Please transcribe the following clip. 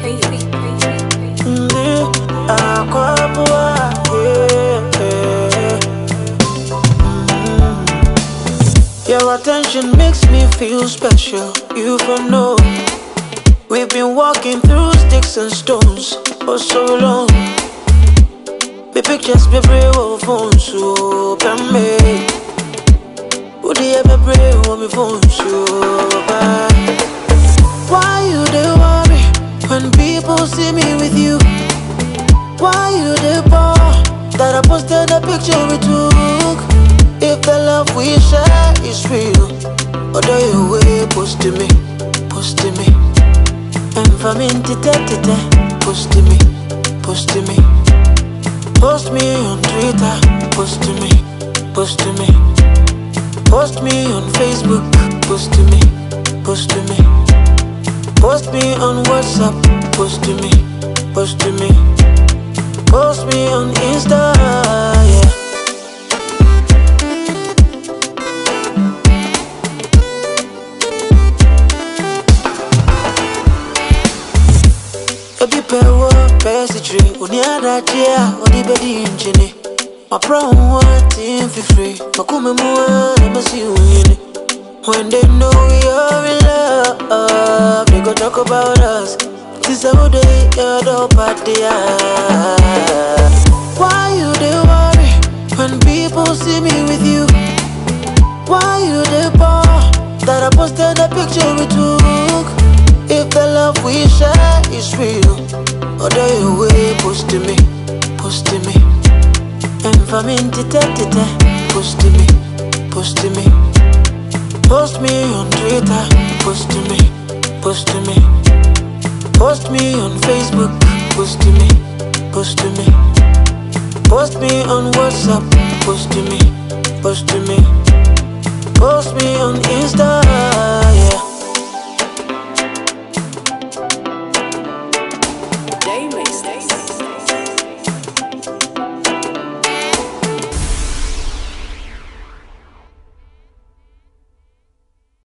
Your attention makes me feel special. You for know we've been walking through sticks and stones for so long. The pictures be brave on phone so can me. Would you ever brave on me phone so bad? Why you they worry when people see me with you? Why you they bore that I posted a picture we took? If the love we share is real, or do you way post to me, post to me? And from in tete, post to me, post to me. Post me on Twitter, post to me, post to me. Post me on Facebook, post to me, post to me. Post me on WhatsApp, post to me, post to me. Post me on Insta, yeah. Obi pewo pesitri oni adajia odi bedi injini. My brown one team for free. Makume muwa never see you in it. When they know we are in love, they go talk about us. This how they heard about the Why you they worry when people see me with you? Why you they bore that I posted a picture we took? If the love we share is real, or do you way post to me, post to me? And from in tete, post to me, post to me. Post me on Twitter, post to me, post to me. Post me on Facebook, post to me, post to me. Post me on WhatsApp, post to me, post to me. Post me on Insta, yeah. Day makes